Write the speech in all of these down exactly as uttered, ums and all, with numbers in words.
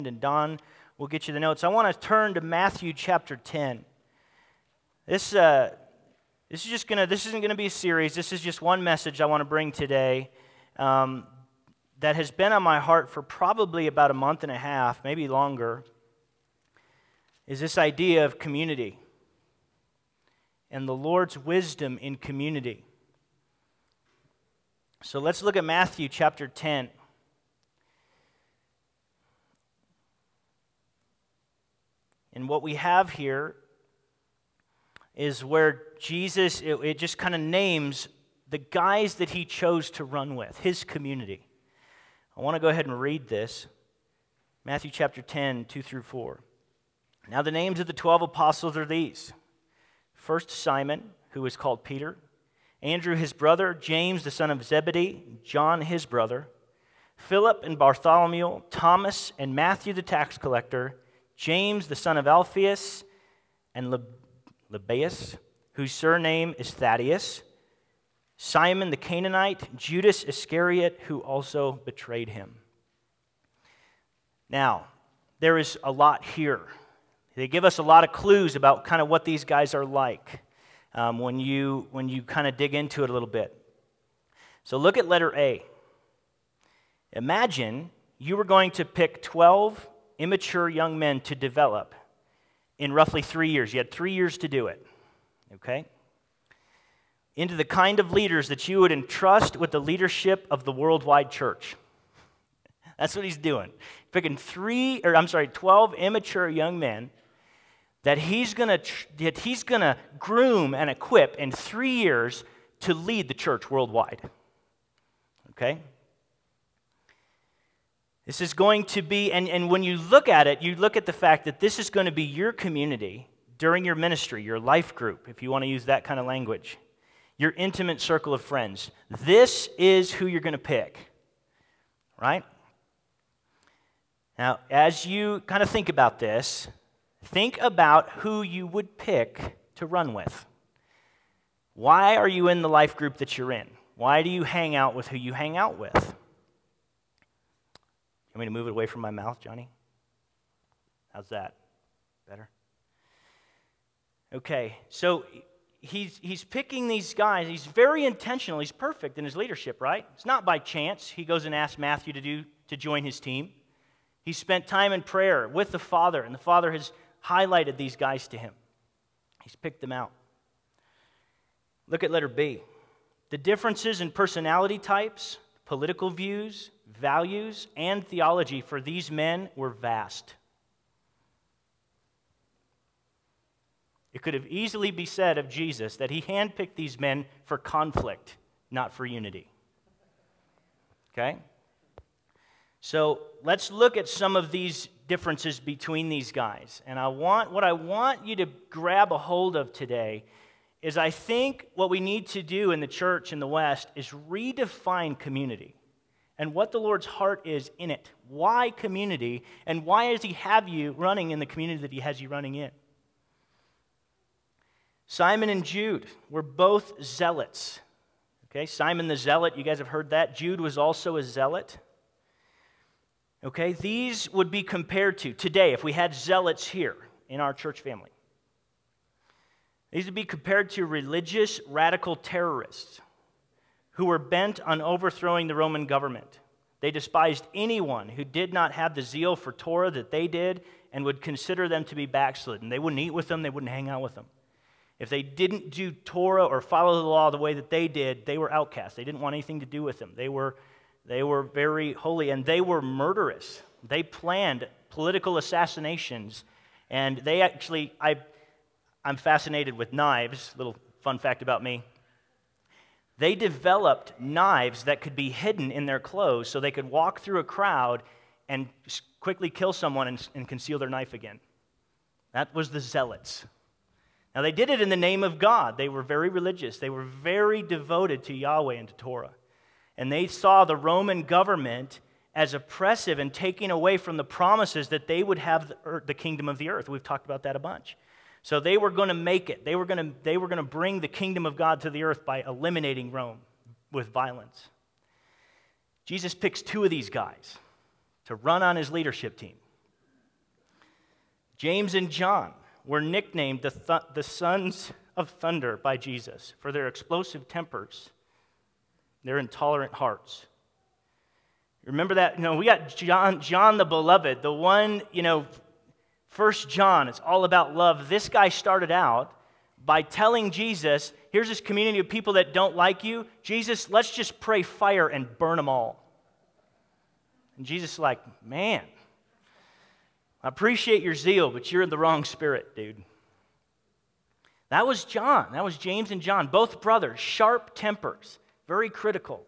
and Don will get you the notes. I want to turn to Matthew chapter ten. This uh, this is just gonna. This isn't gonna be a series. This is just one message I want to bring today um, that has been on my heart for probably about a month and a half, maybe longer. Is this idea of community and the Lord's wisdom in community. So let's look at Matthew chapter ten. And what we have here is where Jesus, it, it just kind of names the guys that he chose to run with, his community. I want to go ahead and read this. Matthew chapter ten, two through four. Now the names of the twelve apostles are these. First Simon, who is called Peter, Andrew his brother, James the son of Zebedee, John his brother, Philip and Bartholomew, Thomas and Matthew the tax collector, James the son of Alphaeus, and Lebbaeus, whose surname is Thaddeus, Simon the Canaanite, Judas Iscariot, who also betrayed him. Now, there is a lot here. They give us a lot of clues about kind of what these guys are like um, when you when you kind of dig into it a little bit. So look at letter A. Imagine you were going to pick twelve immature young men to develop in roughly three years. You had three years to do it, okay? Into the kind of leaders that you would entrust with the leadership of the worldwide church. That's what he's doing. Picking three, or I'm sorry, twelve immature young men that he's gonna that he's gonna groom and equip in three years to lead the church worldwide. Okay? This is going to be, and, and when you look at it, you look at the fact that this is going to be your community during your ministry, your life group, if you want to use that kind of language, your intimate circle of friends. This is who you're going to pick, right? Now, as you kind of think about this, think about who you would pick to run with. Why are you in the life group that you're in? Why do you hang out with who you hang out with? You want me to move it away from my mouth, Johnny? How's that? Better? Okay, so he's he's picking these guys. He's very intentional. He's perfect in his leadership, right? It's not by chance. He goes and asks Matthew to do to join his team. He spent time in prayer with the Father, and the Father has highlighted these guys to him. He's picked them out. Look at letter B. The differences in personality types, political views, values, and theology for these men were vast. It could have easily been said of Jesus that he handpicked these men for conflict, not for unity. Okay? So let's look at some of these differences between these guys. And I want what I want you to grab a hold of today is I think what we need to do in the church in the West is redefine community and what the Lord's heart is in it. Why community, and why does he have you running in the community that he has you running in? Simon and Jude were both zealots. Okay, Simon the zealot, you guys have heard that. Jude was also a zealot. Okay, these would be compared to, today, if we had zealots here in our church family, these would be compared to religious radical terrorists who were bent on overthrowing the Roman government. They despised anyone who did not have the zeal for Torah that they did and would consider them to be backslidden. They wouldn't eat with them, they wouldn't hang out with them. If they didn't do Torah or follow the law the way that they did, they were outcasts. They didn't want anything to do with them. They were They were very holy, and they were murderous. They planned political assassinations, and they actually, I, I'm fascinated with knives. Little fun fact about me. They developed knives that could be hidden in their clothes so they could walk through a crowd and quickly kill someone and, and conceal their knife again. That was the zealots. Now, they did it in the name of God. They were very religious. They were very devoted to Yahweh and to Torah. And they saw the Roman government as oppressive and taking away from the promises that they would have the, earth, the kingdom of the earth. We've talked about that a bunch. So they were going to make it. They were going to they were going to bring the kingdom of God to the earth by eliminating Rome with violence. Jesus picks two of these guys to run on his leadership team. James and John were nicknamed the, th- the sons of thunder by Jesus for their explosive tempers, their intolerant hearts. Remember that? You know, we got John, John the Beloved, the one, you know, First John, it's all about love. This guy started out by telling Jesus, here's this community of people that don't like you. Jesus, let's just pray fire and burn them all. And Jesus is like, man, I appreciate your zeal, but you're in the wrong spirit, dude. That was John. That was James and John, both brothers, sharp tempers, very critical.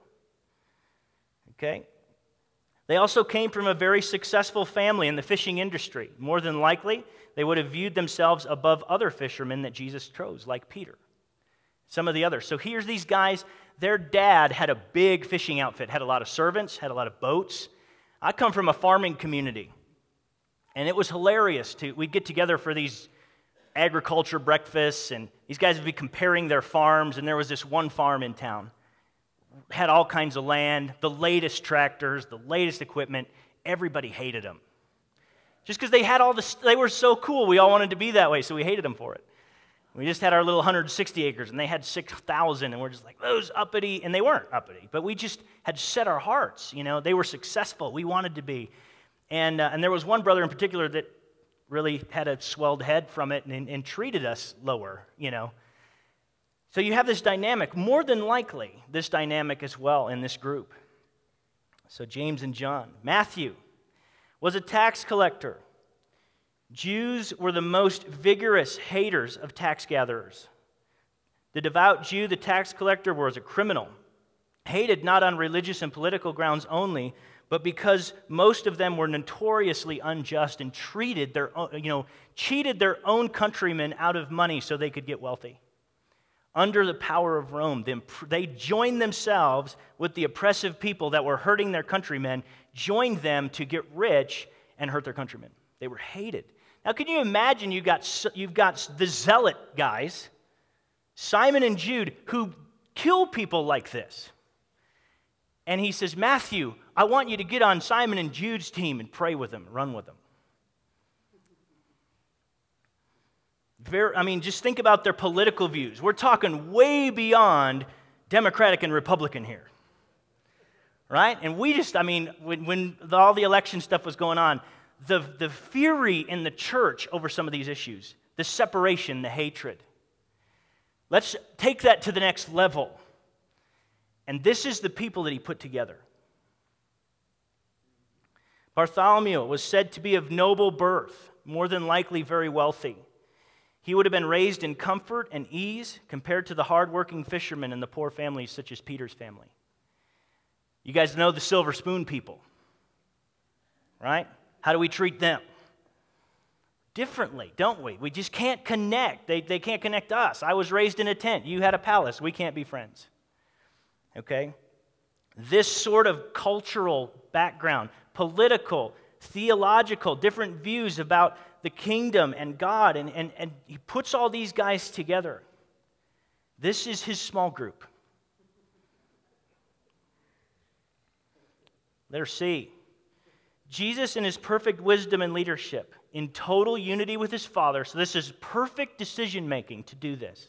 Okay? They also came from a very successful family in the fishing industry. More than likely, they would have viewed themselves above other fishermen that Jesus chose, like Peter, some of the others. So here's these guys. Their dad had a big fishing outfit, had a lot of servants, had a lot of boats. I come from a farming community, and it was hilarious. To we'd get together for these agriculture breakfasts, and these guys would be comparing their farms, and there was this one farm in town. Had all kinds of land, the latest tractors, the latest equipment. Everybody hated them. Just because they had all this, they were so cool, we all wanted to be that way, so we hated them for it. We just had our little one hundred sixty acres, and they had six thousand, and we're just like, those uppity, and they weren't uppity, but we just had set our hearts, you know. They were successful. We wanted to be. And, uh, and there was one brother in particular that really had a swelled head from it and, and treated us lower, you know. So you have this dynamic, more than likely, this dynamic as well in this group. So James and John. Matthew was a tax collector. Jews were the most vigorous haters of tax gatherers. The devout Jew, the tax collector, was a criminal, hated not on religious and political grounds only, but because most of them were notoriously unjust and treated their own, you know, cheated their own countrymen out of money so they could get wealthy. Under the power of Rome, they joined themselves with the oppressive people that were hurting their countrymen, joined them to get rich and hurt their countrymen. They were hated. Now, can you imagine you've got, you've got the zealot guys, Simon and Jude, who kill people like this. And he says, Matthew, I want you to get on Simon and Jude's team and pray with them, run with them. Very, I mean, just think about their political views. We're talking way beyond Democratic and Republican here, right? And we just, I mean, when, when the, all the election stuff was going on, the, the fury in the church over some of these issues, the separation, the hatred. Let's take that to the next level. And this is the people that he put together. Bartholomew was said to be of noble birth, more than likely very wealthy. He would have been raised in comfort and ease compared to the hardworking fishermen and the poor families such as Peter's family. You guys know the silver spoon people, right? How do we treat them? Differently, don't we? We just can't connect. They, they can't connect us. I was raised in a tent. You had a palace. We can't be friends. Okay? This sort of cultural background, political, theological, different views about the kingdom and God, and, and, and he puts all these guys together. This is his small group. Letter C. Jesus in his perfect wisdom and leadership, in total unity with his Father, so this is perfect decision-making to do this.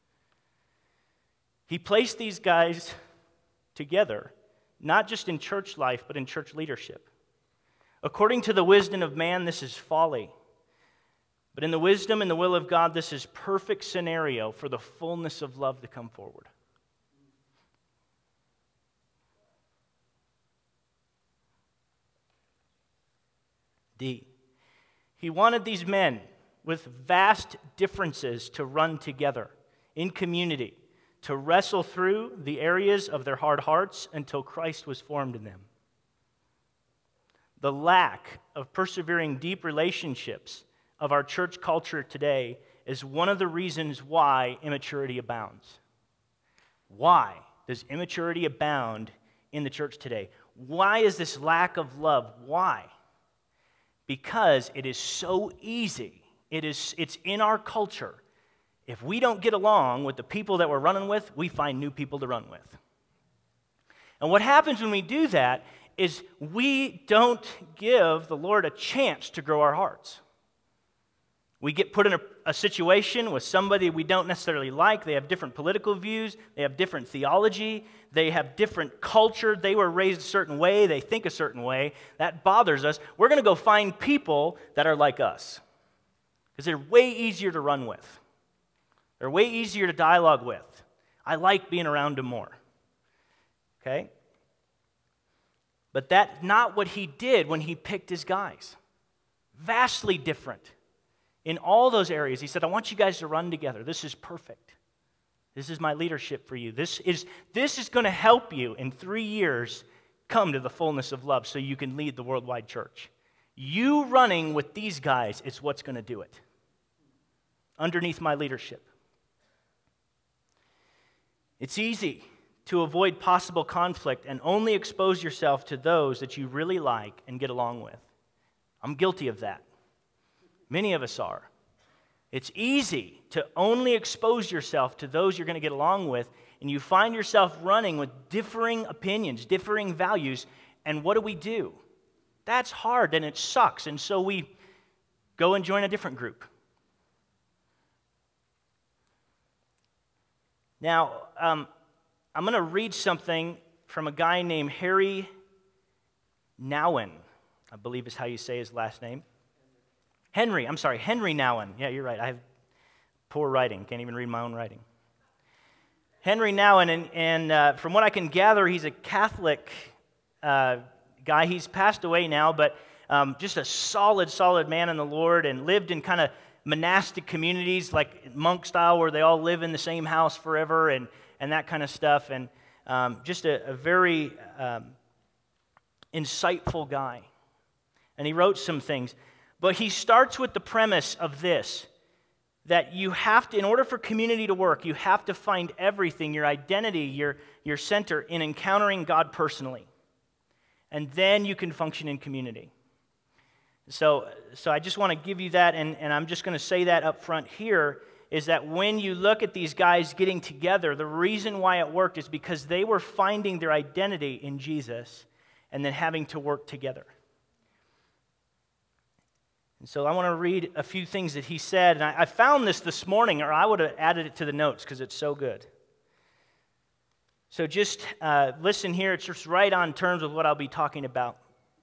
He placed these guys together, not just in church life, but in church leadership. According to the wisdom of man, this is folly. But in the wisdom and the will of God, this is perfect scenario for the fullness of love to come forward. D. He wanted these men with vast differences to run together in community, to wrestle through the areas of their hard hearts until Christ was formed in them. The lack of persevering deep relationships of our church culture today is one of the reasons why immaturity abounds. Why does immaturity abound in the church today? Why is this lack of love? Why? Because it is so easy. It is, it's in our culture. If we don't get along with the people that we're running with, we find new people to run with. And what happens when we do that is we don't give the Lord a chance to grow our hearts. We get put in a, a situation with somebody we don't necessarily like. They have different political views. They have different theology. They have different culture. They were raised a certain way. They think a certain way. That bothers us. We're going to go find people that are like us because they're way easier to run with. They're way easier to dialogue with. I like being around them more. Okay? But that's not what he did when he picked his guys. Vastly different. In all those areas, he said, I want you guys to run together. This is perfect. This is my leadership for you. This is, this is going to help you in three years come to the fullness of love so you can lead the worldwide church. You running with these guys is what's going to do it. Underneath my leadership. It's easy to avoid possible conflict and only expose yourself to those that you really like and get along with. I'm guilty of that. Many of us are. It's easy to only expose yourself to those you're going to get along with, and you find yourself running with differing opinions, differing values, and what do we do? That's hard, and it sucks, and so we go and join a different group. Now, um, I'm going to read something from a guy named Harry Nouwen, I believe is how you say his last name. Henry, I'm sorry, Henry Nouwen. Yeah, you're right. I have poor writing. Can't even read my own writing. Henry Nouwen, and, and uh, from what I can gather, he's a Catholic uh, guy. He's passed away now, but um, just a solid, solid man in the Lord, and lived in kind of monastic communities, like monk style, where they all live in the same house forever, and, and that kind of stuff. And um, just a, a very um, insightful guy. And he wrote some things. But he starts with the premise of this, that you have to, in order for community to work, you have to find everything, your identity, your, your center, in encountering God personally. And then you can function in community. So, so I just want to give you that, and, and I'm just going to say that up front here, is that when you look at these guys getting together, the reason why it worked is because they were finding their identity in Jesus and then having to work together. And so I want to read a few things that he said, and I, I found this this morning, or I would have added it to the notes because it's so good. So just uh, listen here. It's just right on terms with what I'll be talking about.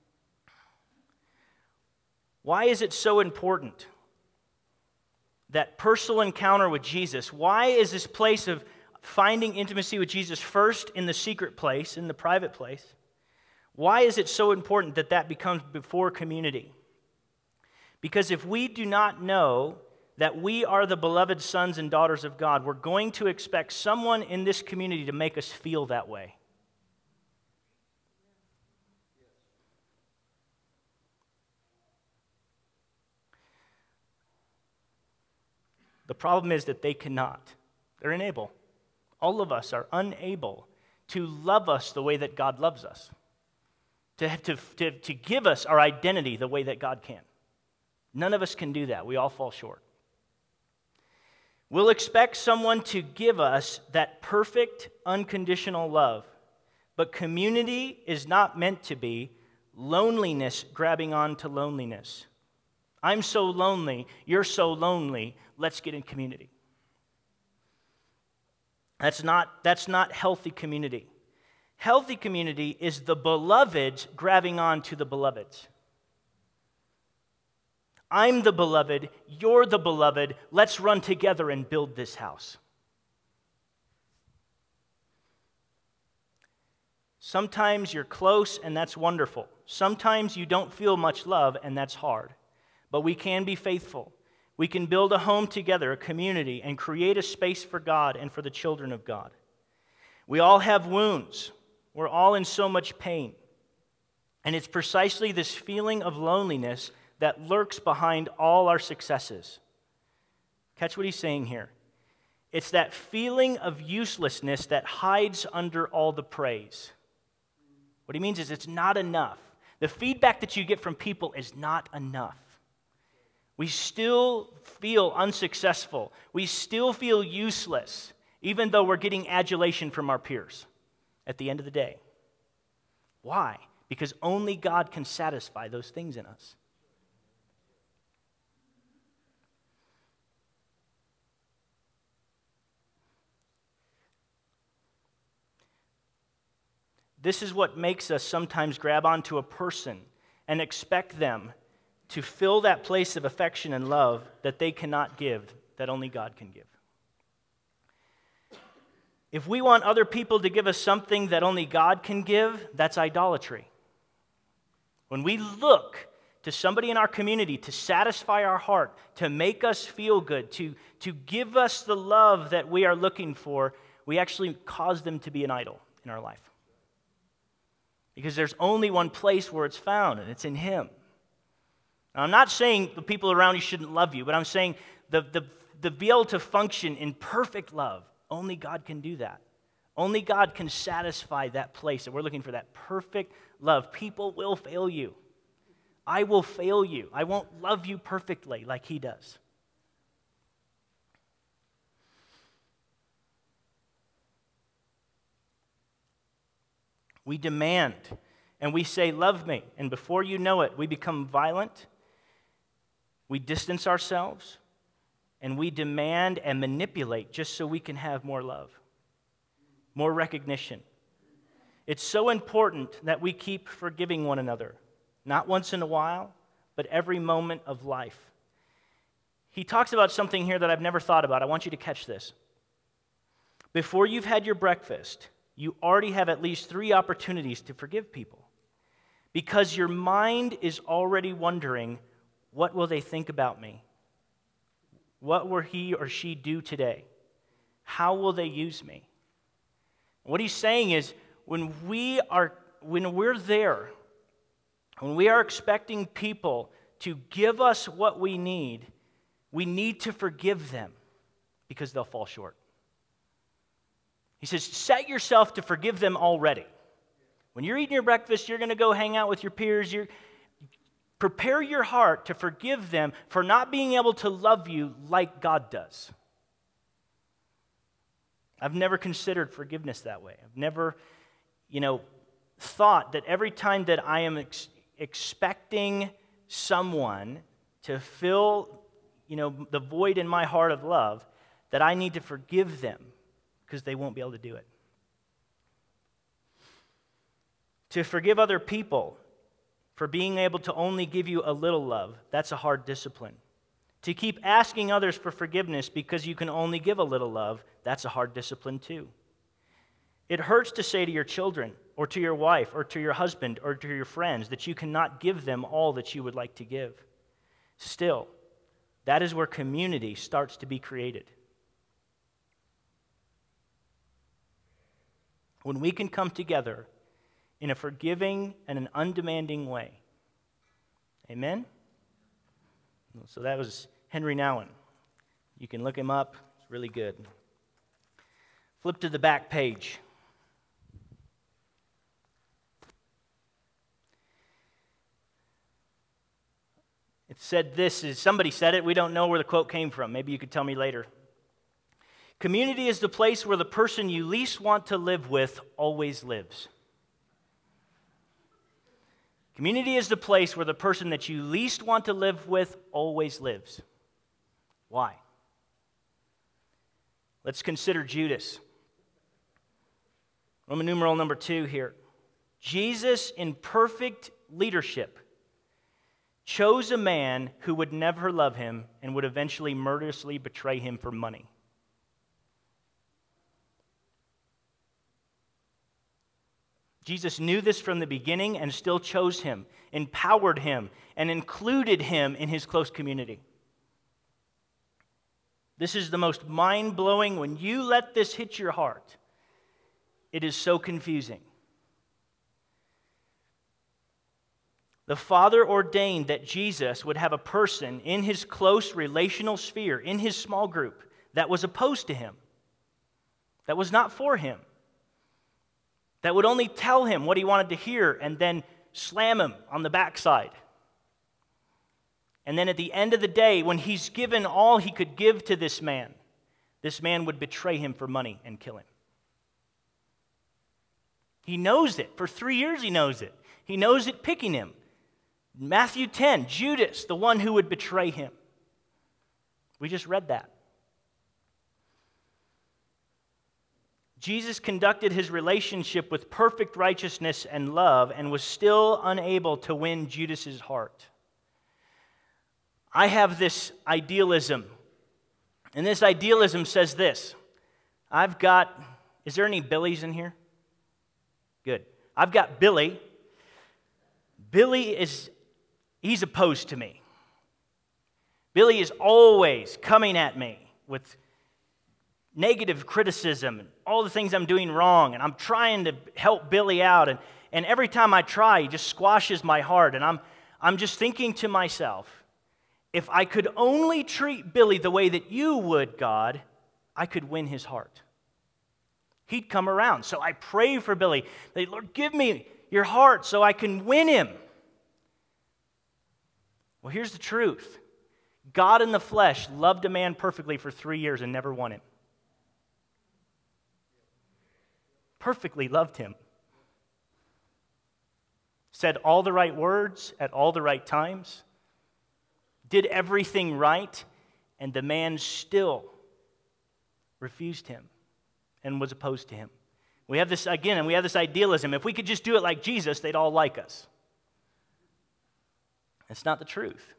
Why is it so important that personal encounter with Jesus? Why is this place of finding intimacy with Jesus first in the secret place, in the private place? Why is it so important that that becomes before community? Because if we do not know that we are the beloved sons and daughters of God, we're going to expect someone in this community to make us feel that way. The problem is that they cannot. They're unable. All of us are unable to love us the way that God loves us, to, to, to, to give us our identity the way that God can. None of us can do that. We all fall short. We'll expect someone to give us that perfect, unconditional love, but community is not meant to be loneliness grabbing on to loneliness. I'm so lonely, you're so lonely, let's get in community. That's not, that's not healthy community. Healthy community is the beloveds grabbing on to the beloveds. I'm the beloved, you're the beloved, let's run together and build this house. Sometimes you're close and that's wonderful. Sometimes you don't feel much love and that's hard. But we can be faithful. We can build a home together, a community, and create a space for God and for the children of God. We all have wounds. We're all in so much pain. And it's precisely this feeling of loneliness that lurks behind all our successes. Catch what he's saying here. It's that feeling of uselessness that hides under all the praise. What he means is it's not enough. The feedback that you get from people is not enough. We still feel unsuccessful. We still feel useless, even though we're getting adulation from our peers at the end of the day. Why? Because only God can satisfy those things in us. This is what makes us sometimes grab onto a person and expect them to fill that place of affection and love that they cannot give, that only God can give. If we want other people to give us something that only God can give, that's idolatry. When we look to somebody in our community to satisfy our heart, to make us feel good, to, to give us the love that we are looking for, we actually cause them to be an idol in our life. Because there's only one place where it's found, and it's in Him. Now, I'm not saying the people around you shouldn't love you, but I'm saying the, the, the be able to function in perfect love, only God can do that. Only God can satisfy that place that we're looking for, that perfect love. People will fail you. I will fail you. I won't love you perfectly like He does. We demand and we say, love me. And before you know it, we become violent. We distance ourselves. And we demand and manipulate just so we can have more love, more recognition. It's so important that we keep forgiving one another, not once in a while, but every moment of life. He talks about something here that I've never thought about. I want you to catch this. Before you've had your breakfast, you already have at least three opportunities to forgive people because your mind is already wondering, what will they think about me? What will he or she do today? How will they use me? What he's saying is, when we are, when we're there, when we are expecting people to give us what we need, we need to forgive them because they'll fall short. He says, set yourself to forgive them already. When you're eating your breakfast, you're going to go hang out with your peers. You're, prepare your heart to forgive them for not being able to love you like God does. I've never considered forgiveness that way. I've never, you know, thought that every time that I am ex- expecting someone to fill, you know, the void in my heart of love, that I need to forgive them because they won't be able to do it. To forgive other people for being able to only give you a little love, that's a hard discipline. To keep asking others for forgiveness because you can only give a little love, that's a hard discipline too. It hurts to say to your children, or to your wife, or to your husband, or to your friends that you cannot give them all that you would like to give. Still, that is where community starts to be created. When we can come together in a forgiving and an undemanding way. Amen? So that was Henry Nouwen. You can look him up. It's really good. Flip to the back page. It said this, is somebody said it. We don't know where the quote came from. Maybe you could tell me later. Community is the place where the person you least want to live with always lives. Community is the place where the person that you least want to live with always lives. Why? Let's consider Judas. Roman numeral number two here. Jesus, in perfect leadership, chose a man who would never love him and would eventually murderously betray him for money. Jesus knew this from the beginning and still chose him, empowered him, and included him in his close community. This is the most mind-blowing. When you let this hit your heart, it is so confusing. The Father ordained that Jesus would have a person in his close relational sphere, in his small group, that was opposed to him, that was not for him, that would only tell him what he wanted to hear and then slam him on the backside. And then at the end of the day, when he's given all he could give to this man, this man would betray him for money and kill him. He knows it. For three years he knows it. He knows it picking him. Matthew ten, Judas, the one who would betray him. We just read that. Jesus conducted his relationship with perfect righteousness and love and was still unable to win Judas's heart. I have this idealism, and this idealism says this. I've got, is there any Billies in here? Good. I've got Billy. Billy is, he's opposed to me. Billy is always coming at me with negative criticism and all the things I'm doing wrong, and I'm trying to help Billy out, and, and every time I try, he just squashes my heart, and I'm, I'm just thinking to myself, if I could only treat Billy the way that you would, God, I could win his heart. He'd come around. So I pray for Billy, that, Lord, give me your heart so I can win him. Well, here's the truth. God in the flesh loved a man perfectly for three years and never won him. Perfectly loved him. Said all the right words at all the right times. Did everything right, and the man still refused him and was opposed to him. We have this, again, and we have this idealism. If we could just do it like Jesus, they'd all like us. That's not the truth.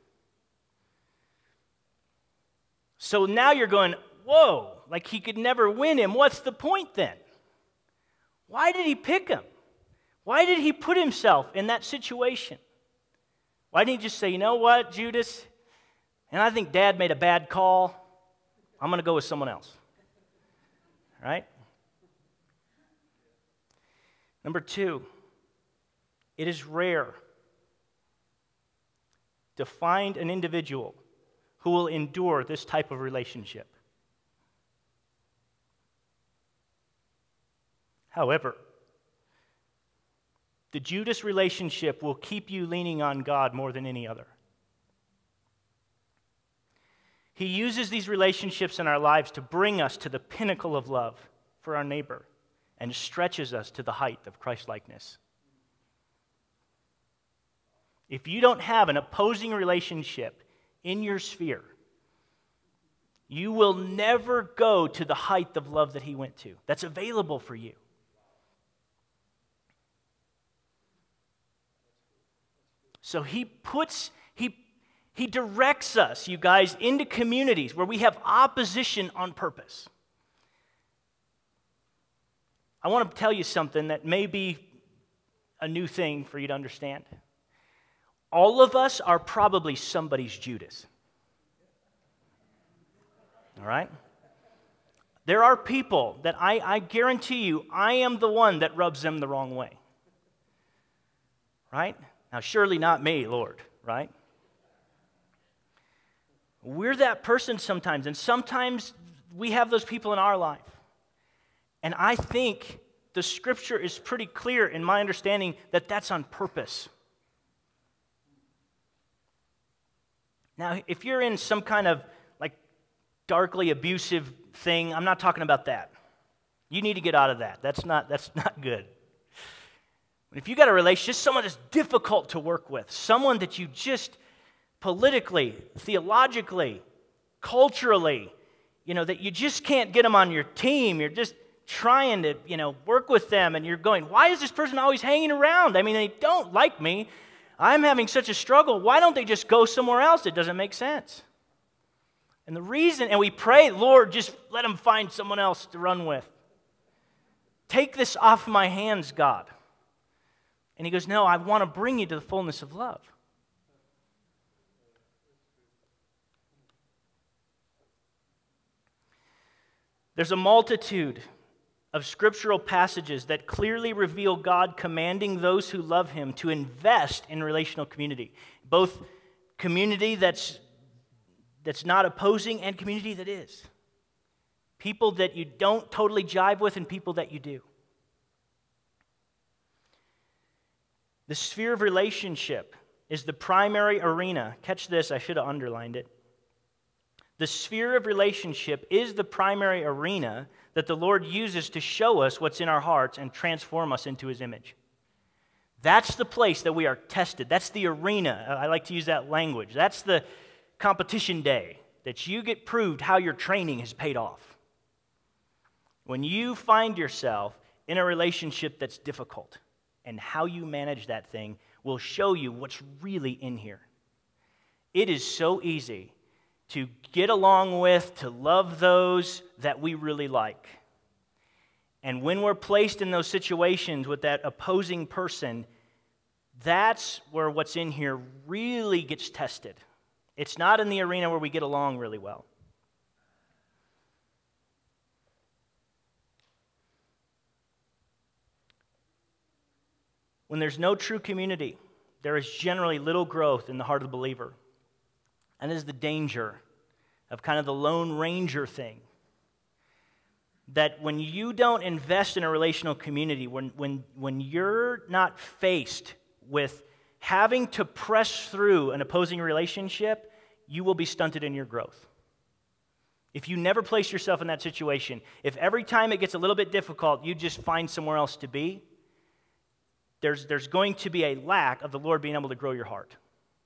So now you're going, whoa, like he could never win him. What's the point then? Why did he pick him? Why did he put himself in that situation? Why didn't he just say, you know what, Judas? And I think Dad made a bad call. I'm going to go with someone else. Right? Number two, it is rare to find an individual who will endure this type of relationship. However, the Judas relationship will keep you leaning on God more than any other. He uses these relationships in our lives to bring us to the pinnacle of love for our neighbor and stretches us to the height of Christ-likeness. If you don't have an opposing relationship in your sphere, you will never go to the height of love that he went to. That's available for you. So he puts, he, he directs us, you guys, into communities where we have opposition on purpose. I want to tell you something that may be a new thing for you to understand. All of us are probably somebody's Judas. All right? There are people that I, I guarantee you, I am the one that rubs them the wrong way. Right? Now, surely not me, Lord, right? We're that person sometimes, and sometimes we have those people in our life. And I think the Scripture is pretty clear in my understanding that that's on purpose. Now, if you're in some kind of like darkly abusive thing, I'm not talking about that. You need to get out of that. That's not, that's not good. But if you got a relationship, just someone that's difficult to work with, someone that you just politically, theologically, culturally, you know, that you just can't get them on your team, you're just trying to, you know, work with them, and you're going, why is this person always hanging around? I mean, they don't like me. I'm having such a struggle. Why don't they just go somewhere else? It doesn't make sense. And the reason, and we pray, Lord, just let them find someone else to run with. Take this off my hands, God. And he goes, no, I want to bring you to the fullness of love. There's a multitude of scriptural passages that clearly reveal God commanding those who love him to invest in relational community, both community that's, that's not opposing and community that is. People that you don't totally jive with and people that you do. The sphere of relationship is the primary arena. Catch this, I should have underlined it. The sphere of relationship is the primary arena that the Lord uses to show us what's in our hearts and transform us into his image. That's the place that we are tested. That's the arena. I like to use that language. That's the competition day that you get proved how your training has paid off. When you find yourself in a relationship that's difficult, and how you manage that thing will show you what's really in here. It is so easy to get along with, to love those that we really like. And when we're placed in those situations with that opposing person, that's where what's in here really gets tested. It's not in the arena where we get along really well. When there's no true community, there is generally little growth in the heart of the believer. And this is the danger of kind of the Lone Ranger thing. That when you don't invest in a relational community, when, when, when you're not faced with having to press through an opposing relationship, you will be stunted in your growth. If you never place yourself in that situation, if every time it gets a little bit difficult, you just find somewhere else to be, there's, there's going to be a lack of the Lord being able to grow your heart.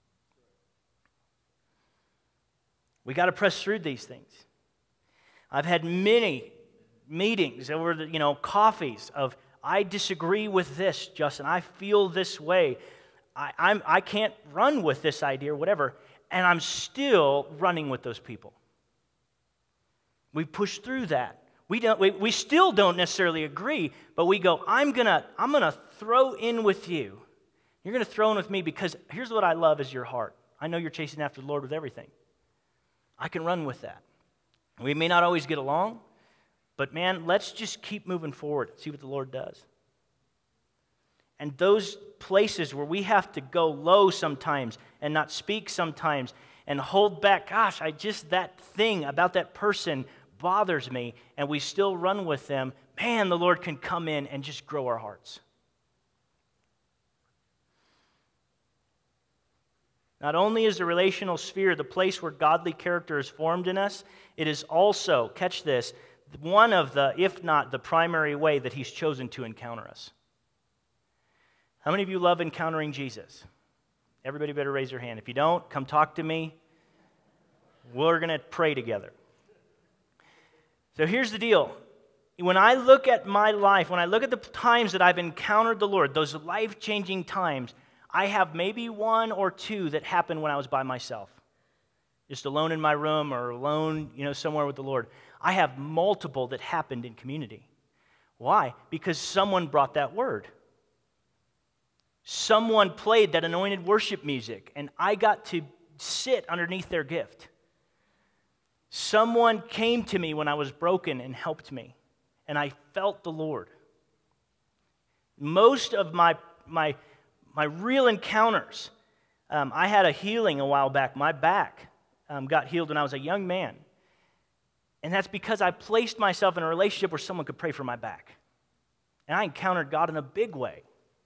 We got to press through these things. I've had many meetings over the, you know, coffees of, I disagree with this, Justin. I feel this way. I, I'm, I can't run with this idea or whatever. And I'm still running with those people. We push through that. We don't. We, we still don't necessarily agree, but we go, I'm gonna, I'm gonna throw in with you. You're gonna throw in with me because here's what I love is your heart. I know you're chasing after the Lord with everything. I can run with that. We may not always get along, but man, let's just keep moving forward and see what the Lord does. And those places where we have to go low sometimes and not speak sometimes and hold back, gosh, I just, that thing about that person bothers me, and we still run with them, man, the Lord can come in and just grow our hearts. Not only is the relational sphere the place where godly character is formed in us, it is also, catch this, one of the, if not the primary way that He's chosen to encounter us. How many of you love encountering Jesus? Everybody better raise your hand. If you don't, come talk to me. We're going to pray together. So here's the deal. When I look at my life, when I look at the times that I've encountered the Lord, those life-changing times, I have maybe one or two that happened when I was by myself, just alone in my room or alone, you know, somewhere with the Lord. I have multiple that happened in community. Why? Because someone brought that word. Someone played that anointed worship music, and I got to sit underneath their gift. Someone came to me when I was broken and helped me, and I felt the Lord. Most of my my my real encounters, um, I had a healing a while back. My back um, got healed when I was a young man, and that's because I placed myself in a relationship where someone could pray for my back, and I encountered God in a big way.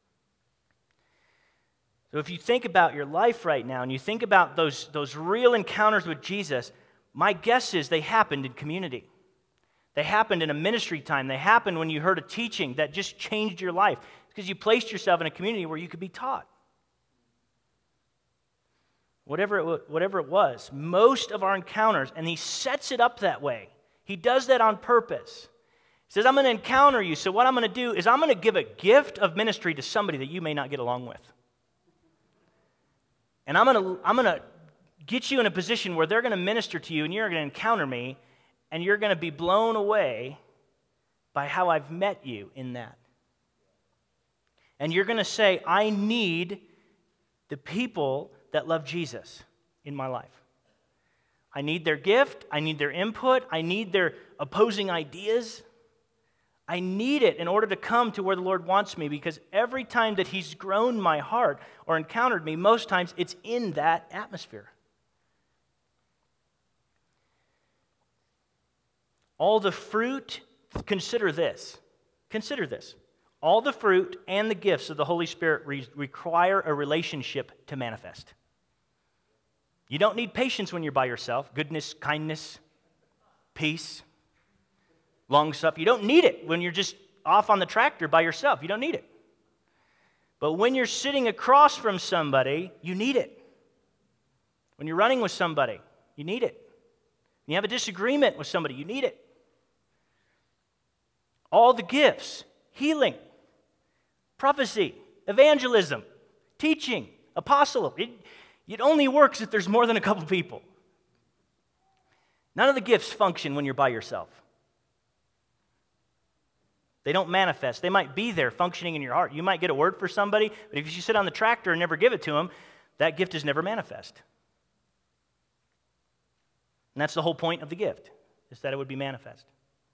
So if you think about your life right now, and you think about those those real encounters with Jesus, my guess is they happened in community. They happened in a ministry time. They happened when you heard a teaching that just changed your life because you placed yourself in a community where you could be taught. Whatever it, whatever it was, most of our encounters, and He sets it up that way. He does that on purpose. He says, I'm going to encounter you, so what I'm going to do is I'm going to give a gift of ministry to somebody that you may not get along with. And I'm going to, I'm going to get you in a position where they're going to minister to you and you're going to encounter me and you're going to be blown away by how I've met you in that. And you're going to say, I need the people that love Jesus in my life. I need their gift. I need their input. I need their opposing ideas. I need it in order to come to where the Lord wants me, because every time that He's grown my heart or encountered me, most times it's in that atmosphere. All the fruit, consider this, consider this. All the fruit and the gifts of the Holy Spirit re- require a relationship to manifest. You don't need patience when you're by yourself. Goodness, kindness, peace, long suffering. You don't need it when you're just off on the tractor by yourself. You don't need it. But when you're sitting across from somebody, you need it. When you're running with somebody, you need it. When you have a disagreement with somebody, you need it. All the gifts, healing, prophecy, evangelism, teaching, apostle. It, it only works if there's more than a couple people. None of the gifts function when you're by yourself. They don't manifest. They might be there functioning in your heart. You might get a word for somebody, but if you sit on the tractor and never give it to them, that gift is never manifest. And that's the whole point of the gift, is that it would be manifest.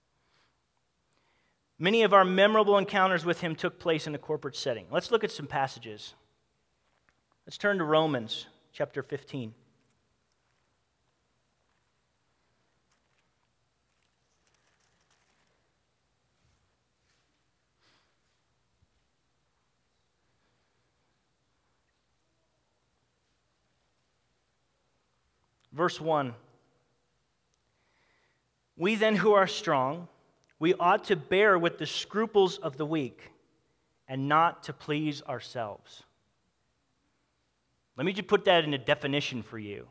Many of our memorable encounters with him took place in a corporate setting. Let's look at some passages. Let's turn to Romans chapter fifteen. Verse one, we then who are strong, we ought to bear with the scruples of the weak and not to please ourselves. Let me just put that in a definition for you.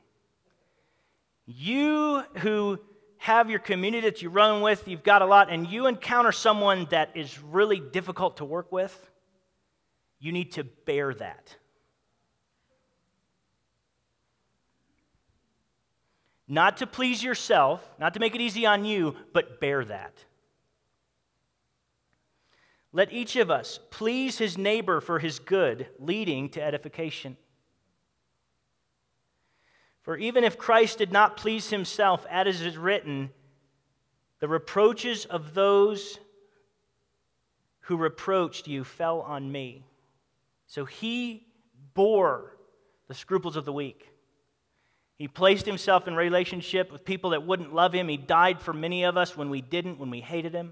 You who have your community that you run with, you've got a lot, and you encounter someone that is really difficult to work with, you need to bear that. Not to please yourself, not to make it easy on you, but bear that. Let each of us please his neighbor for his good, leading to edification. For even if Christ did not please himself, as is written, the reproaches of those who reproached you fell on me. So he bore the scruples of the weak. He placed himself in relationship with people that wouldn't love him. He died for many of us when we didn't, when we hated him.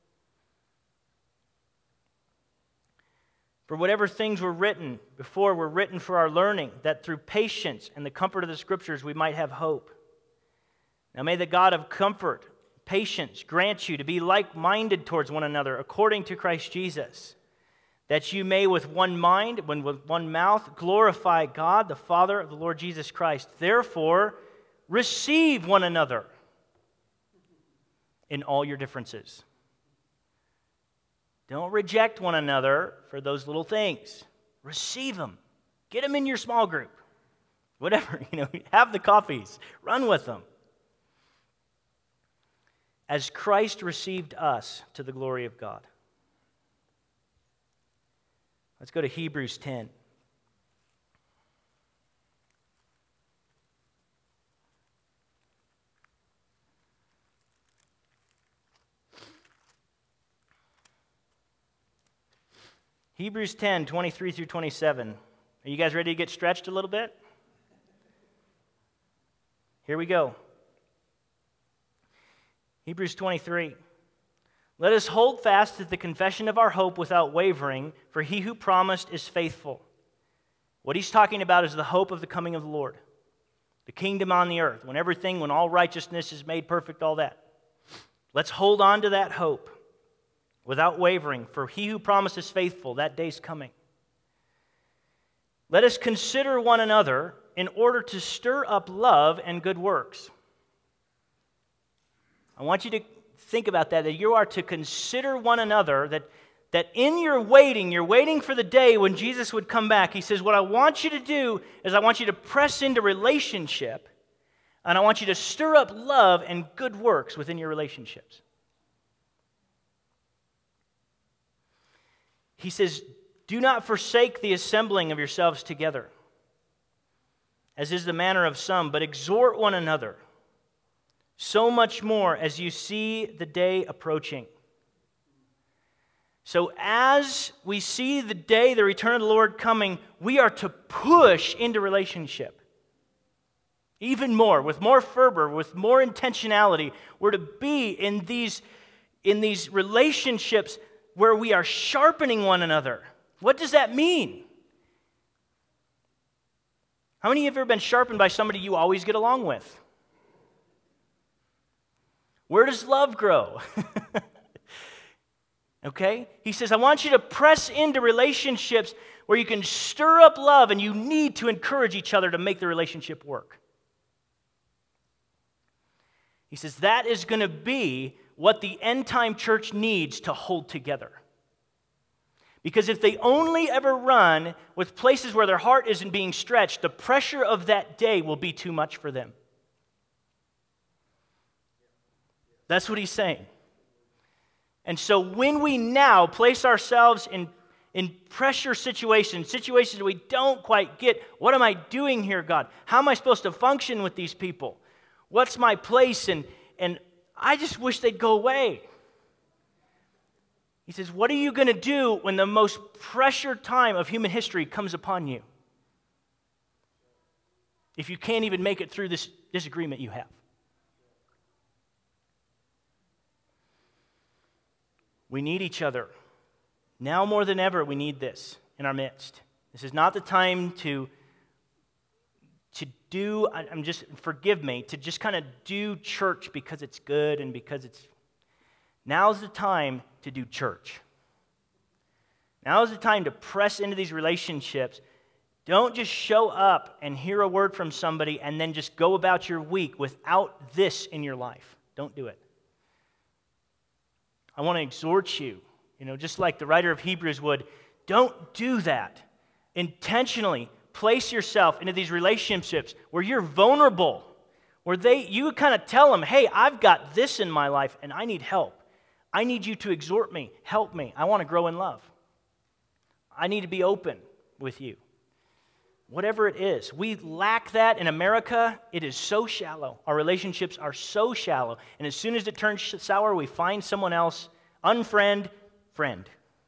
For whatever things were written before were written for our learning, that through patience and the comfort of the Scriptures we might have hope. Now may the God of comfort, patience, grant you to be like-minded towards one another according to Christ Jesus, that you may with one mind, when with one mouth, glorify God, the Father of the Lord Jesus Christ. Therefore, receive one another in all your differences. Don't reject one another for those little things. Receive them. Get them in your small group. Whatever, you know, have the coffees. Run with them. As Christ received us to the glory of God. Let's go to Hebrews ten. Hebrews ten, twenty-three through twenty-seven. Are you guys ready to get stretched a little bit? Here we go. Hebrews twenty-three. Let us hold fast to the confession of our hope without wavering, for he who promised is faithful. What he's talking about is the hope of the coming of the Lord, the kingdom on the earth, when everything, when all righteousness is made perfect, all that. Let's hold on to that hope without wavering, for he who promised is faithful. That day's coming. Let us consider one another in order to stir up love and good works. I want you to think about that, that you are to consider one another, that, that in your waiting, you're waiting for the day when Jesus would come back. He says, what I want you to do is I want you to press into relationship, and I want you to stir up love and good works within your relationships. He says, do not forsake the assembling of yourselves together, as is the manner of some, but exhort one another, so much more as you see the day approaching. So as we see the day, the return of the Lord coming, we are to push into relationship. Even more, with more fervor, with more intentionality. We're to be in these, in these relationships where we are sharpening one another. What does that mean? How many of you have ever been sharpened by somebody you always get along with? Where does love grow? Okay? He says, I want you to press into relationships where you can stir up love, and you need to encourage each other to make the relationship work. He says, that is going to be what the end-time church needs to hold together. Because if they only ever run with places where their heart isn't being stretched, the pressure of that day will be too much for them. That's what he's saying. And so when we now place ourselves in, in pressure situations, situations we don't quite get, what am I doing here, God? How am I supposed to function with these people? What's my place? And, and I just wish they'd go away. He says, what are you going to do when the most pressured time of human history comes upon you? If you can't even make it through this disagreement you have. We need each other. Now more than ever, we need this in our midst. This is not the time to, to do, I'm just, forgive me, to just kind of do church because it's good and because it's, now's the time to do church. Now is the time to press into these relationships. Don't just show up and hear a word from somebody and then just go about your week without this in your life. Don't do it. I want to exhort you, you know, just like the writer of Hebrews would, don't do that. Intentionally place yourself into these relationships where you're vulnerable, where they you kind of tell them, hey, I've got this in my life and I need help. I need you to exhort me, help me. I want to grow in love. I need to be open with you. Whatever it is. We lack that in America. It is so shallow. Our relationships are so shallow. And as soon as it turns sour, we find someone else, unfriend, friend.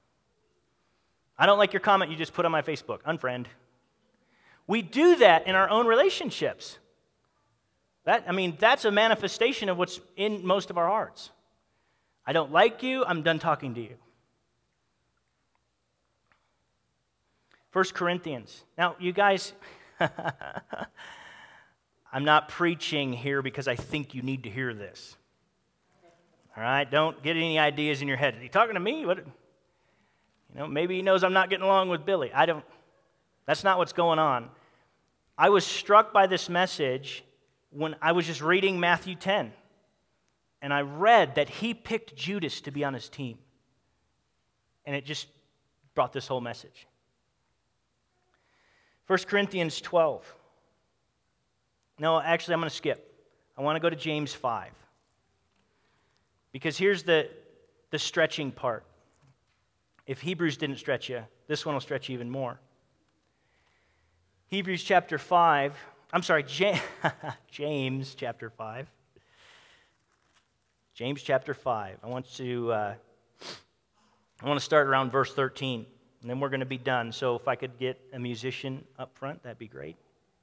I don't like your comment you just put on my Facebook, unfriend. We do that in our own relationships. That, I mean, that's a manifestation of what's in most of our hearts. I don't like you, I'm done talking to you. First Corinthians. Now, you guys, I'm not preaching here because I think you need to hear this. All right? Don't get any ideas in your head. Is he talking to me? What? You know, maybe he knows I'm not getting along with Billy. I don't, that's not what's going on. I was struck by this message when I was just reading Matthew ten. And I read that he picked Judas to be on his team. And it just brought this whole message. First Corinthians twelve. No, actually, I'm going to skip. I want to go to James five. Because here's the, the stretching part. If Hebrews didn't stretch you, this one will stretch you even more. Hebrews chapter five. I'm sorry, James chapter five. James chapter five. I want to uh, I want to start around verse thirteen, and then we're going to be done. So if I could get a musician up front, that'd be great.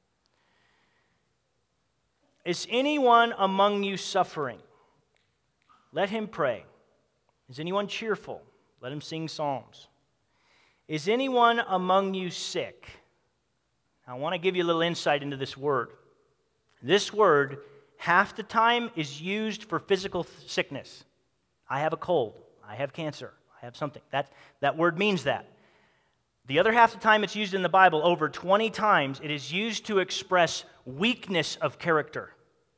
Is anyone among you suffering? Let him pray. Is anyone cheerful? Let him sing psalms. Is anyone among you sick? Now, I want to give you a little insight into this word. This word half the time is used for physical sickness. I have a cold. I have cancer. I have something. That, that word means that. The other half the time it's used in the Bible, over twenty times, it is used to express weakness of character.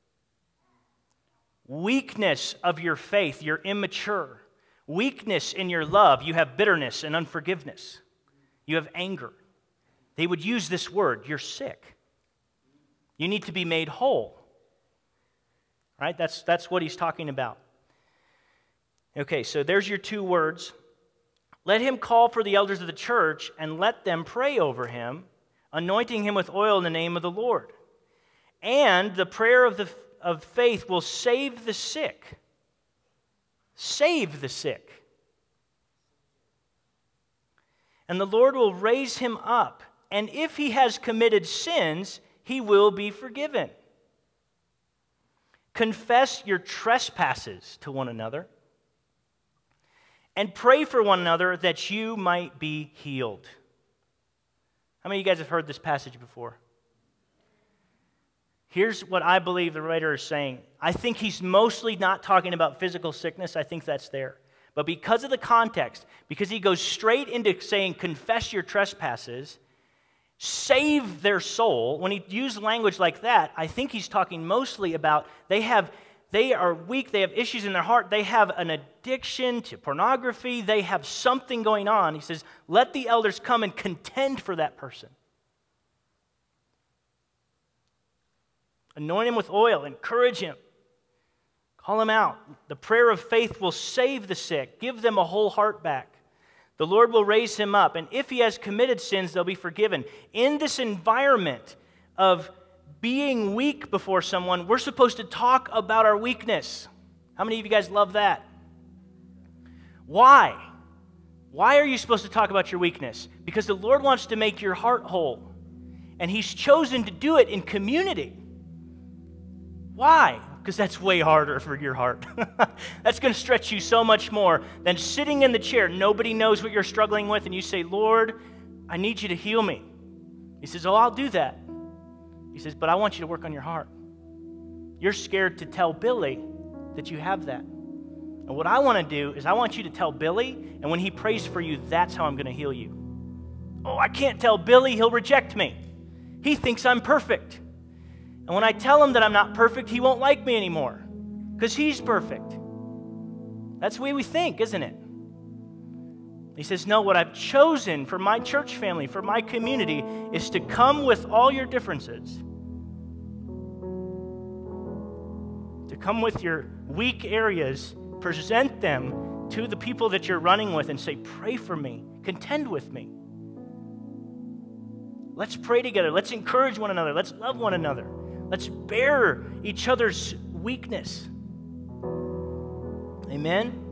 Weakness of your faith. You're immature. Weakness in your love. You have bitterness and unforgiveness. You have anger. They would use this word. You're sick. You need to be made whole. Right? That's, that's what he's talking about. Okay, so there's your two words. Let him call for the elders of the church and let them pray over him, anointing him with oil in the name of the Lord. And the prayer of, the, of faith will save the sick. Save the sick. And the Lord will raise him up. And if he has committed sins, he will be forgiven. Confess your trespasses to one another, and pray for one another that you might be healed. How many of you guys have heard this passage before? Here's what I believe the writer is saying. I think he's mostly not talking about physical sickness. I think that's there. But because of the context, because he goes straight into saying, confess your trespasses, save their soul. When he used language like that, I think he's talking mostly about they have They are weak. They have issues in their heart. They have an addiction to pornography. They have something going on. He says, let the elders come and contend for that person. Anoint him with oil. Encourage him. Call him out. The prayer of faith will save the sick. Give them a whole heart back. The Lord will raise him up. And if he has committed sins, they'll be forgiven. In this environment of being weak before someone, we're supposed to talk about our weakness. How many of you guys love that? Why? Why are you supposed to talk about your weakness? Because the Lord wants to make your heart whole. And he's chosen to do it in community. Why? Because that's way harder for your heart. That's going to stretch you so much more than sitting in the chair. Nobody knows what you're struggling with, and you say, Lord, I need you to heal me. He says, oh, I'll do that. He says, but I want you to work on your heart. You're scared to tell Billy that you have that. And what I want to do is I want you to tell Billy, and when he prays for you, that's how I'm going to heal you. Oh, I can't tell Billy, he'll reject me. He thinks I'm perfect. And when I tell him that I'm not perfect, he won't like me anymore because he's perfect. That's the way we think, isn't it? He says, no, what I've chosen for my church family, for my community, is to come with all your differences. To come with your weak areas, present them to the people that you're running with and say, pray for me, contend with me. Let's pray together. Let's encourage one another. Let's love one another. Let's bear each other's weakness. Amen?